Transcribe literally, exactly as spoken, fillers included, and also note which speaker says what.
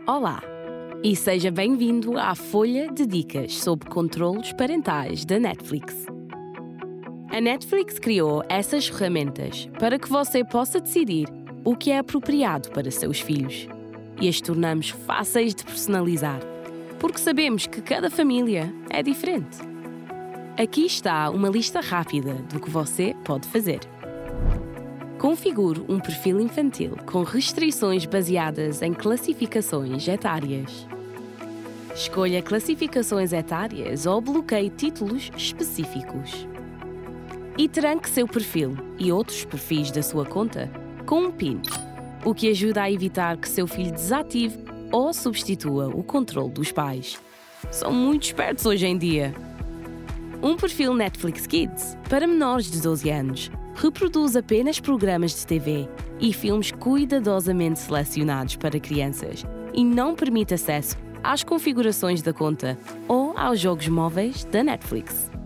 Speaker 1: Olá e seja bem-vindo à Folha de Dicas sobre controlos parentais da Netflix. A Netflix criou essas ferramentas para que você possa decidir o que é apropriado para seus filhos e as tornamos fáceis de personalizar, porque sabemos que cada família é diferente. Aqui está uma lista rápida do que você pode fazer. Configure um perfil infantil com restrições baseadas em classificações etárias. Escolha classificações etárias ou bloqueie títulos específicos. E tranque seu perfil e outros perfis da sua conta com um PIN, o que ajuda a evitar que seu filho desative ou substitua o controle dos pais. São muito espertos hoje em dia. Um perfil Netflix Kids para menores de doze anos reproduz apenas programas de T V e filmes cuidadosamente selecionados para crianças e não permite acesso às configurações da conta ou aos jogos móveis da Netflix.